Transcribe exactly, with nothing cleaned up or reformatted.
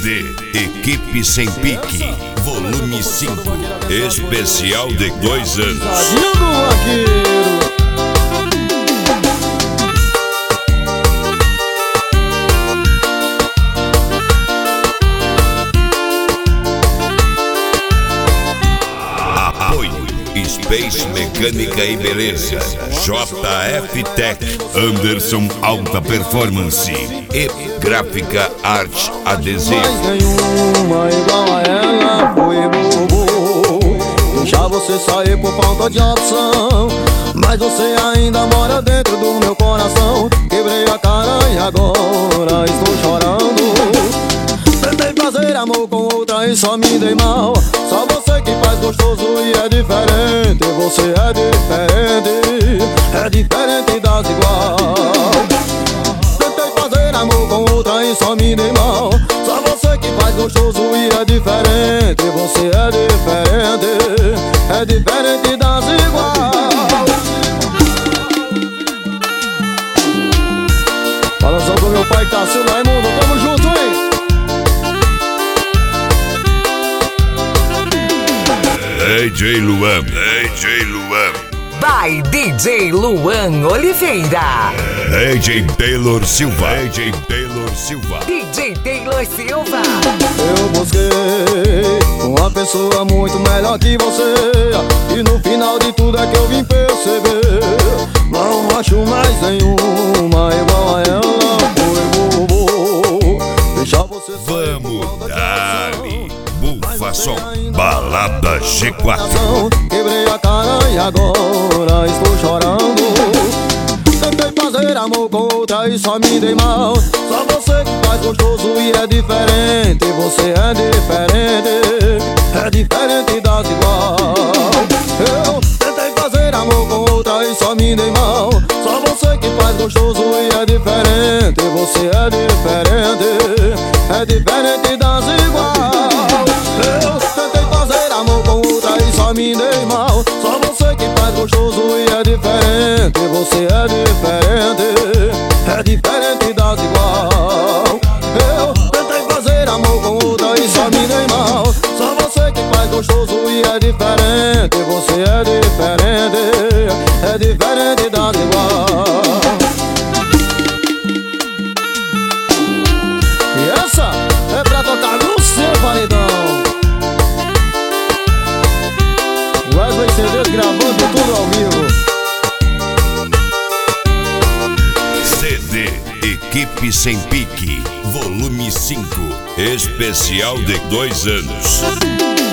D Equipe Sem Pique, volume cinco, especial de dois anos. Apoio Space Mecânica e Beleza, J F Tech, Anderson Alta Performance e Gráfica Arte Adesivo. Mas nenhuma igual a ela foi bobo. Deixar você sair por falta de opção, mas você ainda mora dentro do meu coração. Quebrei a cara e agora estou chorando. Tentei fazer amor com outra e só me dei mal. Só você que faz gostoso e é diferente. Você é diferente, é diferente das igual. Tentei fazer amor com outra e só me dei mal. Só você que faz gostoso e é diferente. Você é diferente, é diferente das igual. Fala só pro meu pai Cássio Raimundo, tamo junto, hein? D J Luan, D J Luan, by D J Luan Oliveira, D J Taylor Silva, D J Taylor Silva, D J Taylor Silva. Eu busquei uma pessoa muito melhor que você, e no final de tudo é que eu vim perceber. Não acho mais nenhuma igual a ela. Foi bobo deixar você sair por vamos falta de dar-lhe opção. Bufação, Balada G quatro. Quebrei a cara e agora estou chorando. Tentei fazer amor com outra e só me dei mal. Só você que faz gostoso e é diferente. Você é diferente, é diferente das igual. Eu tentei fazer amor com outra e só me dei mal. Só você que faz gostoso e é diferente. Você é diferente, é diferente das igual. Eu tentei fazer amor com outra e só me dei mal. Só você que faz gostoso e é diferente. Você é diferente, é diferente das igual. Eu tentei fazer amor com outra e só me dei mal. Só você que faz gostoso e é diferente. Você é diferente, é diferente das igual. E essa é pra tocar no seu paredão. Wesley C Ds gravando tudo ao vivo. C D Equipe Sem Pique, volume cinco, especial de dois anos.